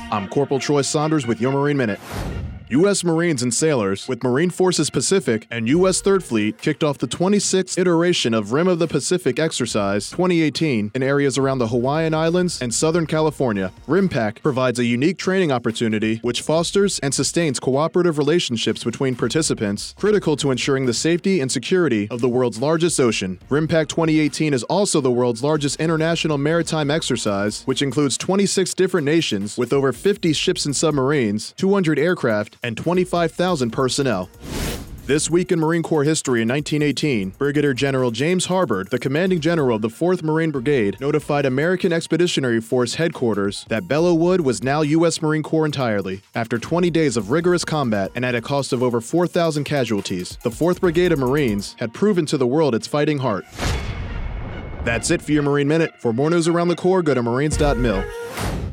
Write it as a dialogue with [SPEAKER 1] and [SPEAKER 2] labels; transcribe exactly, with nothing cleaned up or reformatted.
[SPEAKER 1] I'm Corporal Troy Saunders with your Marine Minute. U S Marines and sailors with Marine Forces Pacific and U S third Fleet kicked off the twenty-sixth iteration of Rim of the Pacific Exercise twenty eighteen in areas around the Hawaiian Islands and Southern California. RIMPAC provides a unique training opportunity which fosters and sustains cooperative relationships between participants, critical to ensuring the safety and security of the world's largest ocean. RIMPAC twenty eighteen is also the world's largest international maritime exercise, which includes twenty-six different nations with over fifty ships and submarines, two hundred aircraft, and twenty-five thousand personnel. This week in Marine Corps history in nineteen eighteen, Brigadier General James Harbord, the commanding general of the fourth Marine Brigade, notified American Expeditionary Force headquarters that Belleau Wood was now U S Marine Corps entirely. After twenty days of rigorous combat and at a cost of over four thousand casualties, the fourth Brigade of Marines had proven to the world its fighting heart. That's it for your Marine Minute. For more news around the Corps, go to marines dot mil.